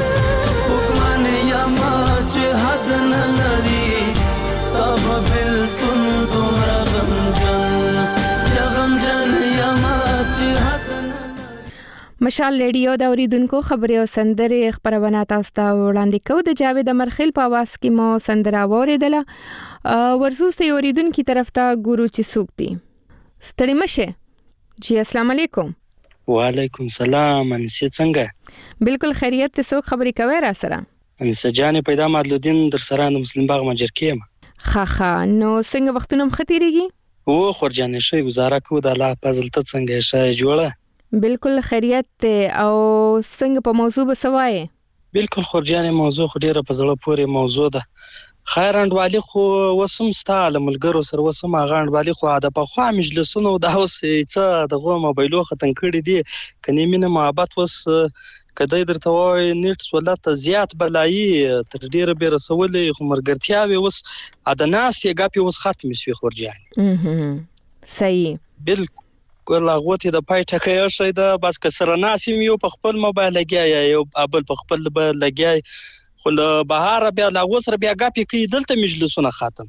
یما چې حد نه لري ستا په بېلتون دومره غمجن یما چې حد مشال ریډیو د اوریدونکو خبري او سندري خبرونه تاسو ته وړاندې کوو د جاوید امرخیل په आवाज کې مو سندره اوریدله ورزوستي اوریدونکو طرف ته ګورو چې څوک دي ستړي مشه جی السلام علیکم وعلیکم السلام انسه څنګه بالکل خیریت ته څوک خبري کوي را سره انسه جان پیدا مدلودین در سره د مسلم باغ مجر کېم خا نو څنګه وختونه مختيريږي او خورجانې شي گزاره کو د الله فضل ته څنګه شي جوړه بالکل خیریت ته او څنګه په موضوع بسوای بالکل خورجانې موضوع خو ډیره په زړه پورې موضوع ده خیرند والی خو وسم ستاله ملګرو سره وسم غاند والی خو د په خوا مجلسونو د اوس څه دغه موبایلو ختم کړی دي کني مینه محبت وس کدی درته وای نیټ سولات زیات بلایي تر ډیره به رسولې خو مرګرتیاوي وس ادناس یې غاپي وس ختم شي خورجان صحیح بالکل کله غوته د پای ټکه شي د بس کسره ناسیم یو په خپل موبایل لګیا یو ابل په خپل لګیا خو له بهار بیا لا وسره بیا غاپي کوي دلته مجلسونه ختم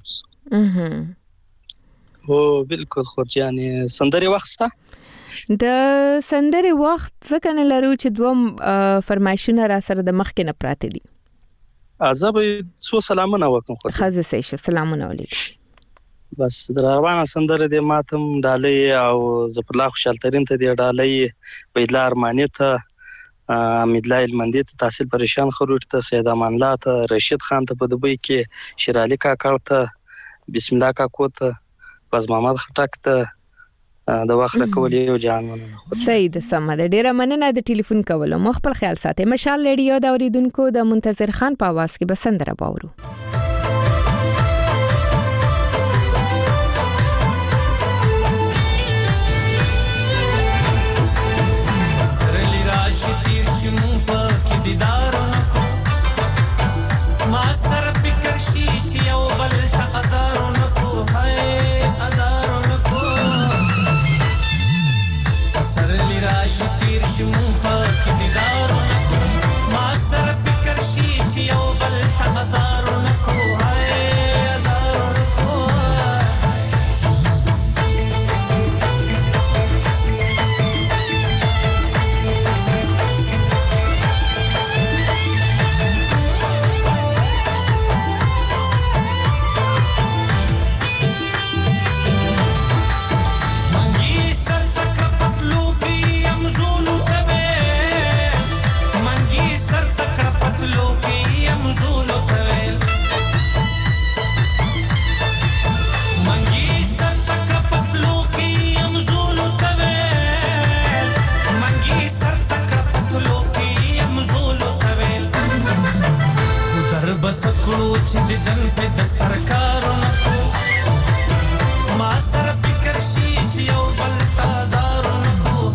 هو بالکل خورجاني سندري وخته د سندري وخت ځکه نه لرو چې دوم فرمایشونه را سره د مخ کې نه پراته دي عذاب سو سلامونه وکم خو خزه سي سلامونه علیکم بس دروانه سندره د ماتم ډالۍ او زپلا خوشالترین ته دی ډالۍ پیدلا ارمانی ته امیدلای المندی ته تحصیل پریشان خروج ته سید امان الله ته رشید خان ته په دبي کې شیرالی کاکړ ته بسم الله کاکو ته باز محمد خټک ته د واخله کول یو جانونه سید سمه د ډیره مننه د ټلیفون کولو مخبل خیال ساتي مشال ریډیو د اوریدونکو د منتظر خان په आवाज کې بسندره باورو تیر شمو پاک دیدارونه کو ما سر فکر شي چې یو بل ته ازارونه کو هاي ازارونه کو سر لراش تیر شمو پاک دیدارونه کو ما سر فکر شي چې یو بل ته ازارونه کو هاي ازارونه کو چې د جن په د سرکارونو ما سره فکر شي چې یو بل تازارونو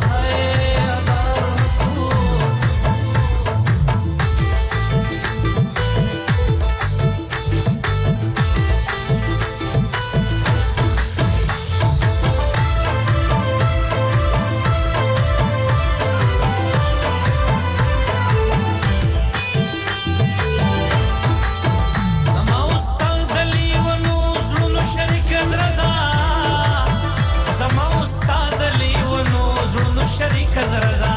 شریک درزا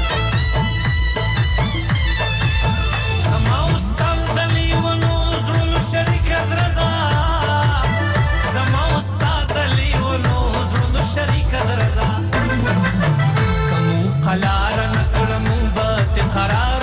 زما استاد دلی ونو زړونو شریک درزا زما استاد دلی ونو زړونو شریک درزا کوم قلار نکړم به قرار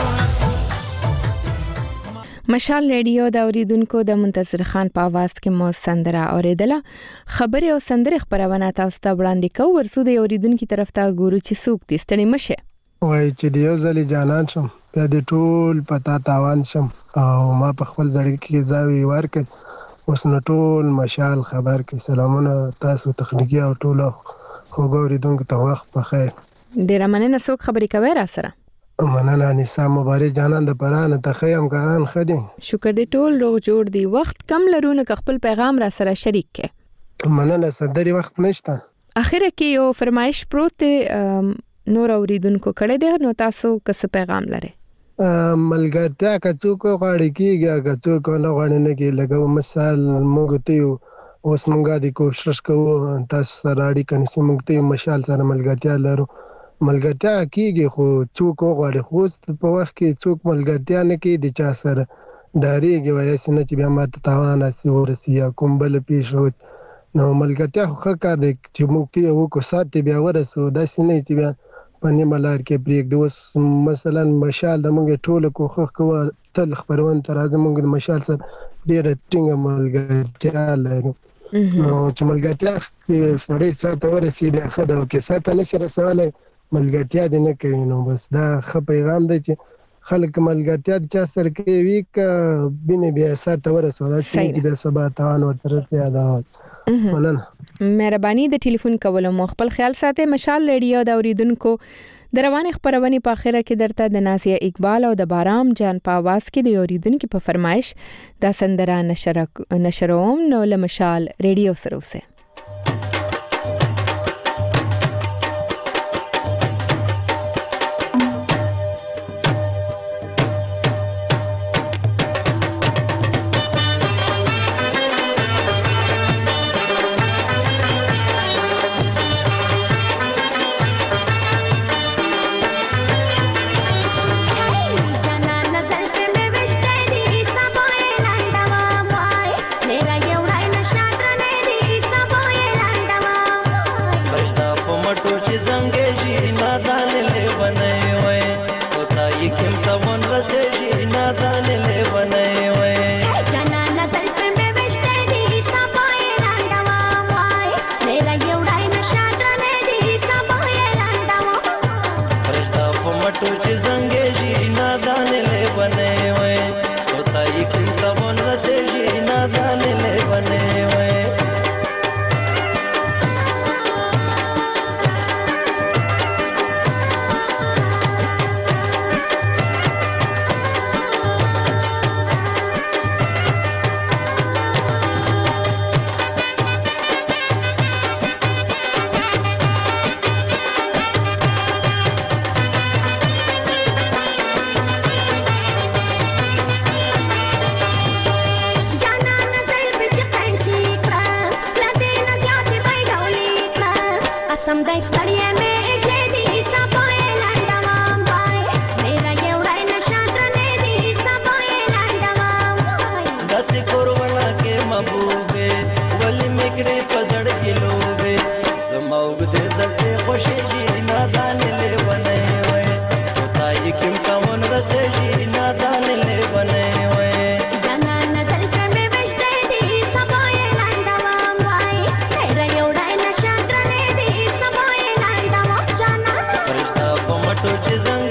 مشال ریډیو د اوریدونکو د منتصر خان په आवाज کې مو سندره اوریدله خبري او سندره خبرونه تاسو ته وړاندې کوو ورسو د اوریدونکو طرف ته ګورو چې څوک دې ستړي مشه وای چې د یو ځلې جانان شم بیا د ټول پتا تاوان شم او ما په خپل ځړګي کې ځاوي ورکړ اوس نو ټول مشال خبر کې سلامونه تاسو تخنیکی او ټول خو اوریدونکو ته وخت په خیر ډیر مننه څوک خبري کوي را سره مننه نساء مبارک جانان د پرانه ته خیم کاران خدي شکر دې ټول روغ جوړ دی وخت کم لرونه خپل پیغام را سره شریک کې مننه صدري وخت نشته اخر کې یو فرمایش پروت نور اوریدونکو کړه دې نو تاسو کس پیغام لري ملګرتیا کڅو کو غاړي کیږي کڅو کو نه غاړي نه کې لګو مثال موږ ته اوس موږ د کوشش کوو تاسو سره اړیکه نشي موږ ته مشال سره ملګرتیا لرو ملګرتیا کیږي خو څوک غواړي خو په وخت کې څوک ملګرتیا نه کوي د چا سره داریږي وایي چې بیا ماته تاوان اسي ورسیا کوم بل پیښ نو ملګرتیا خو کار دی چې موږ ته یو کو سات بیا ورسو دا سینې چې بیا پنې ملار کې پریک دوس مثلا مشال د موږ ټوله کوخه کوه تل خبرون تر از موږ د مشال سره ډېر ټینګ ملګرتیا لرو نو چې ملګرتیا سړی سات ورسي بیا خدای کې سات نه سره سواله ملګرتیا دې نه کوي نو بس دا ښه پیغام دی چې خلک ملګرتیا د چا سره کوي که بینه بیا ساته ورسوله چې د سبا توان ورته یاده مهرباني د ټلیفون کولو مو خپل خیال ساتئ مشال ریډیو د اوریدونکو د روانې خبرونه په اخره کې درته د نازیه اقبال او د بارام جان په आवाज کې د اوریدونکو په فرمایش د سندره نشروم نو له مشال ریډیو سره اوسه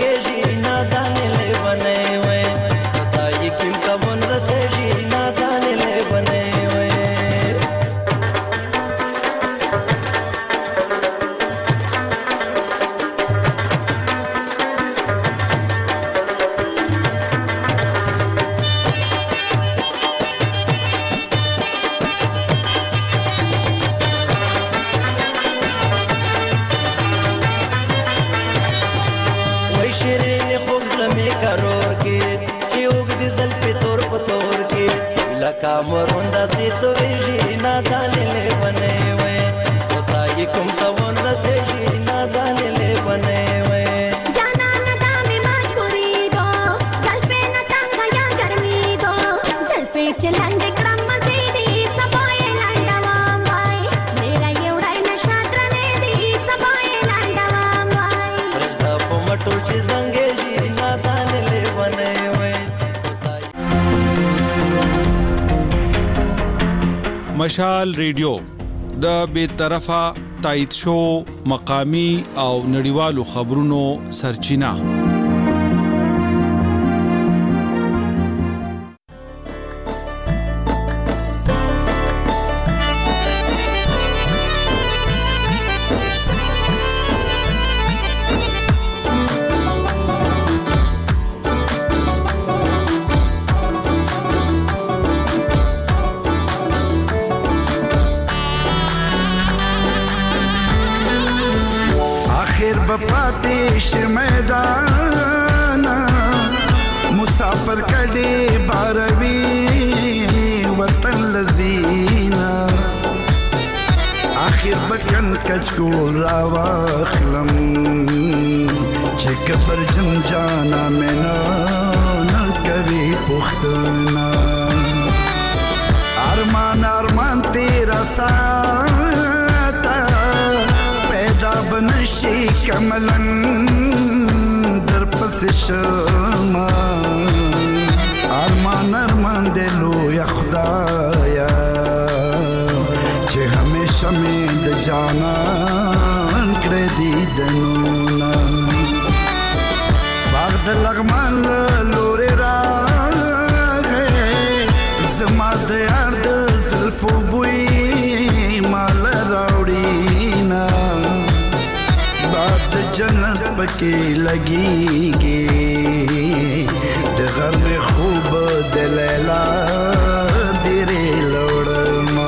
نادان کرور کې چې وګ دې زل په تور په تور کې لکه مروندا سي تو ویجی نادان له بنې وې تو تاګي کوم تا ون رسېږي نادان له بنې وې جانا ندا می مجبوری دو زلفے نہ تنگ یا گرمی دو زلفے چلنگ کرم مزیدی سبای لنڈوا مای میرا یوړای نشا درنه دی سبای لنډوا مای رجدا په مټو چې زنګېږي نادان له بنې وې مشال ریډیو د بے طرفه تایید شو مقامی او نړیوالو خبرونو سرچینه بپاتیش میدان مسافر کډي باروي وطن لذینا اخر بکن کچکو را واخلم چې کبر جن جانا مینا نه کوي پختنا ارمان ارمان تیرا ساتا بنشي کملن در پس شما ارمان ارمان دلو یا خدایا چې همیشه مې د جانان کړې دي دنونه باغ د لغمان لوري راغې زما د یار د زلفو بوی مال راوړي نا د جنت پکې لګيږي د غم خوب د لیلا ډېرې لوړما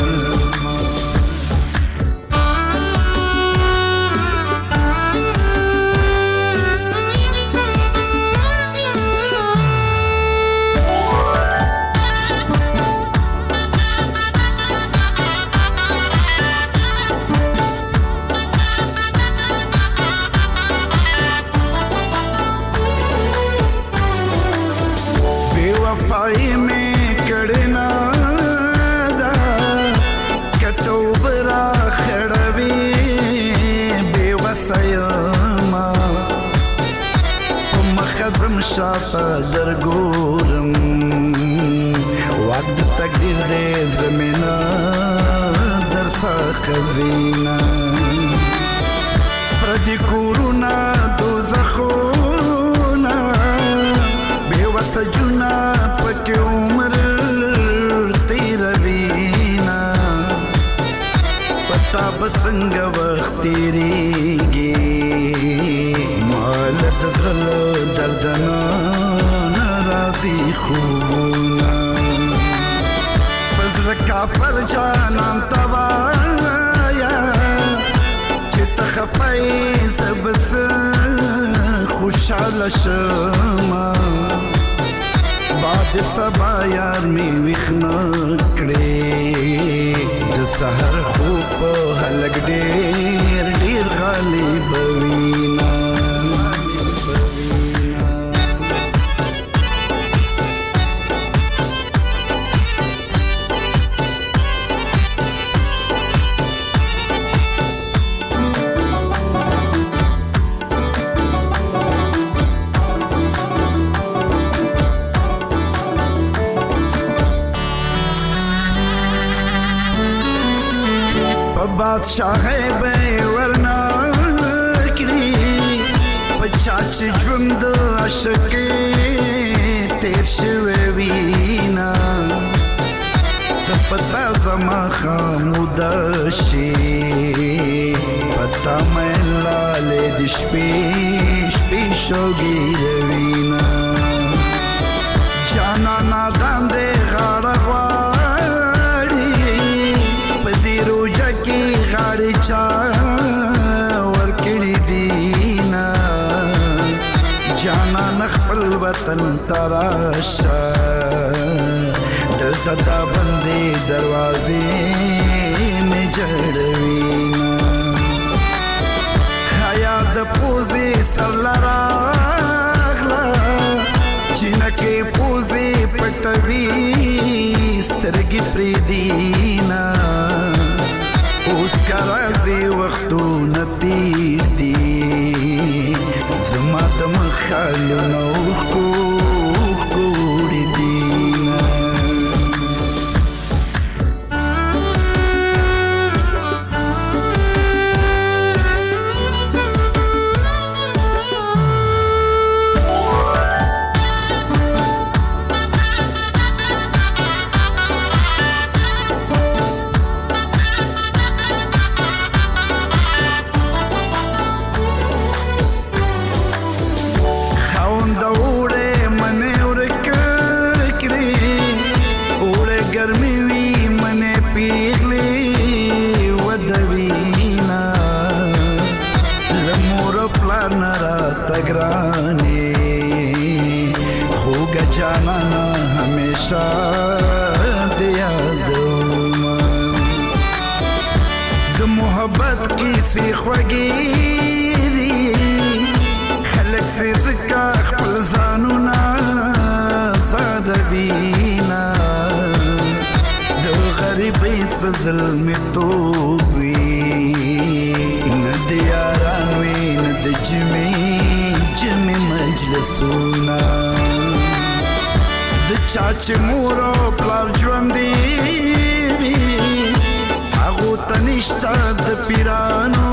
وفای می کړنا دا کته برا خړوي بے وسایما کوم خزم شاته درګورم وعد تقدیر دې زمینا درسا خزینا پردي کورونا دوزخونا بے وسجنا پکې عمر تیروینا پتا بسنګ وخت تیریږي مال دغل دردنا ناراضي خونا پزړه کافر جانان توایا چې تخپای سبس خوشاله شمه بعد سبا یار می وخنا کړې د سحر خوب هلګ ډېر ډېر غالب وینا بادشاہی به ورنا کړی پچاچ ژوند عاشق تیر شوی وینا ته پتا زما خامود شي پتا مې لاله د شپې شپې شوګي وینا جانا نادان دې غاړه غاړي چا ورکړي دینا جانا نخپل وطن تراشا دلتا دا بندی دروازی می جڑوینا حیا دا پوزی سر لراغلا چینکی پوزی پٹوی سترگی پریدینا اوس کا راځي وختونه تیر دي زما د مخالو نوخ کوړي دينا سی خوږی خلک ترې ځکه خپل ځانونه زادوینا د غریبۍ څه زلمیتوب وي نه د یاران وي نه د جمې مجلسونه د چا چې مور او پلار ژوندي وي هغو ته نشته د پیرانو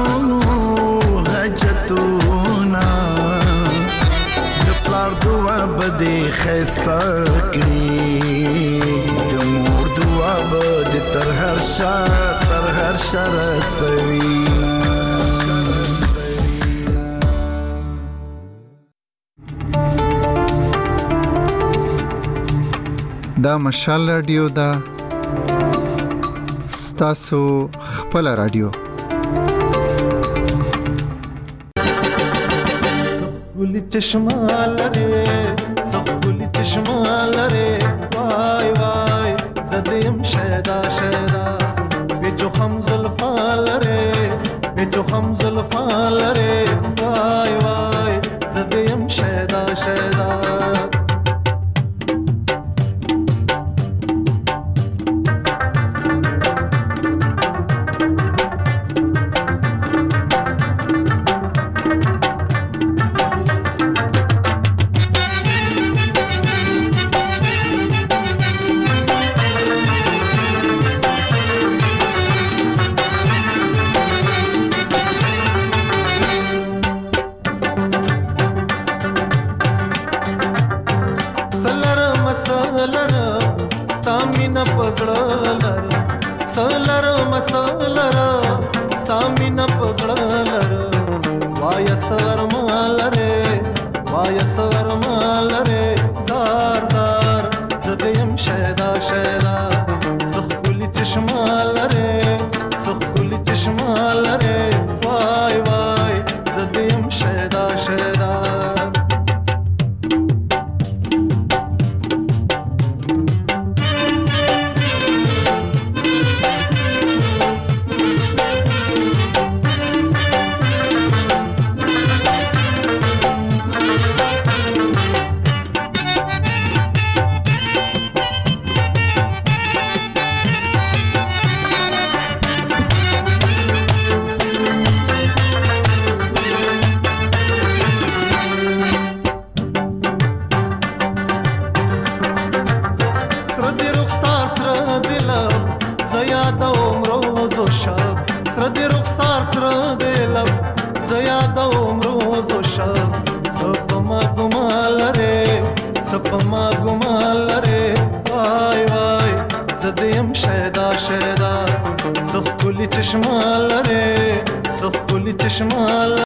حاجتونه د پلار دعا به دې ښایسته کړي د مور دعا به دې تر هر شا رسوینه دا مشال رادیو دا ستاسو خپل رادیو گلی چشمال رے سب گلی چشمال رے وای وای زدیم شیدا شیدا بیچو خم زلفال رے بیچو خم زلفال رے وای وای زدیم شیدا شیدا چشمال